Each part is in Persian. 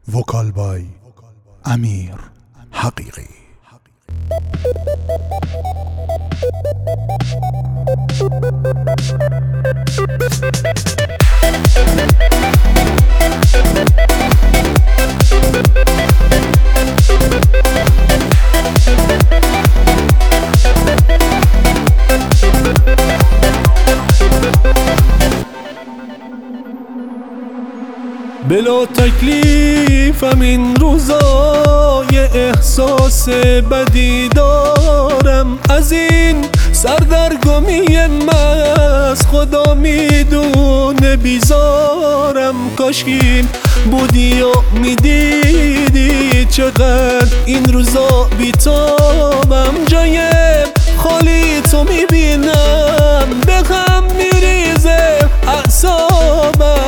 وکال بای امیر حقیقی. بلا تکلیفم این روزا یه احساس بدی دارم، از این سردرگمی محض خدا میدونه بیزارم. کاشکی بودی و میدیدی چقدر این روزا بیتابم، جای خالی تو میبینم به غم میریزه اعصابم.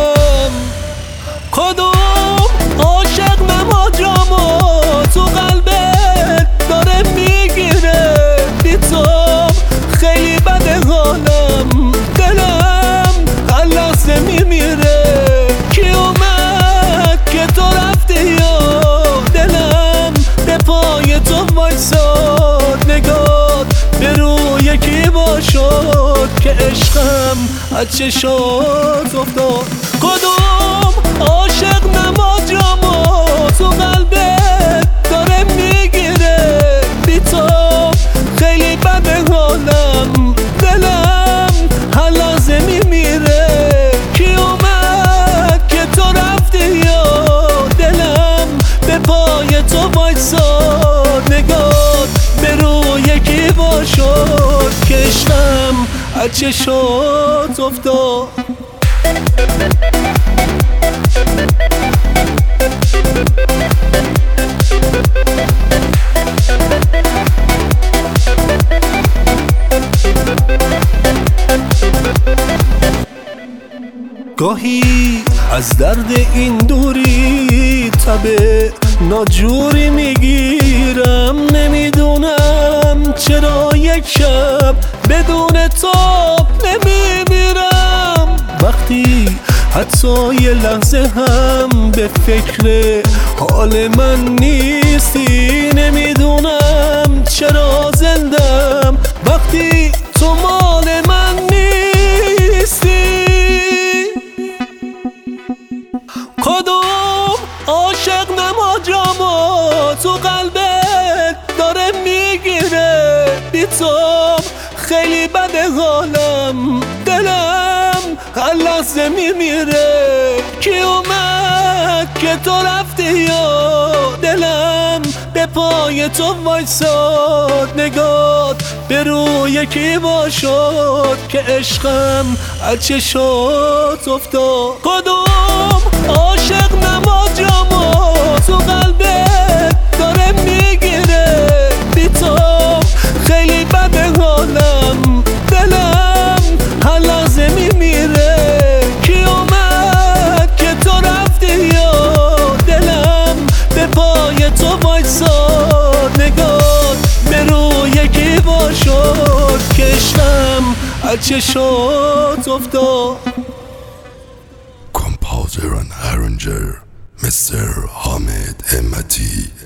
کدوم عاشق نماجامو تو قلبت داره میگیره، بی تو خیلی بده حالم، دلم هر لحظه میمیره. کی اومد که تو رفتی یا دلم به پای تو وایساد، نگات به روی کی باشد که عشقم از چشات افتاد. کدوم عاشق نماجامو تو قلبت داره میگیره، بی تو خیلی بده حالم، دلم هر لحظه میمیره. کی اومد که تو رفتی یا دلم به پای تو وایساد، نگات به روی کی باشد که عشقم از چشات افتاد. گاهی از درد این دوری تب ناجوری میگیرم، نمیدونم چرا یک شب بدون تاب نمیمیرم. وقتی حتی یه لحظه هم به فکر حال من نیستی، نمیدونم چرا زندم وقتی تو مال من نیستی. کدوم عاشق نماجامو تو قلبت داره میگیره، بی تو خیلی بده حالم، دلم هر لحظه میمیره. کی اومد که تو رفتی یا دلم به پای تو وایساد، نگات به روی کی باشد که عشقم از چشات افتاد. کدوم عاشق نماجامو تو قلبت داره میگیره، بی تو خیلی بده حالم، دلم هر لحظه میمیره. کی اومد که تو رفتی یا دلم به پای تو وایساد، نگات به روی کی باشد که عشقم از چشات افتاد. Composer and arranger Mr. Hamid Hemmati.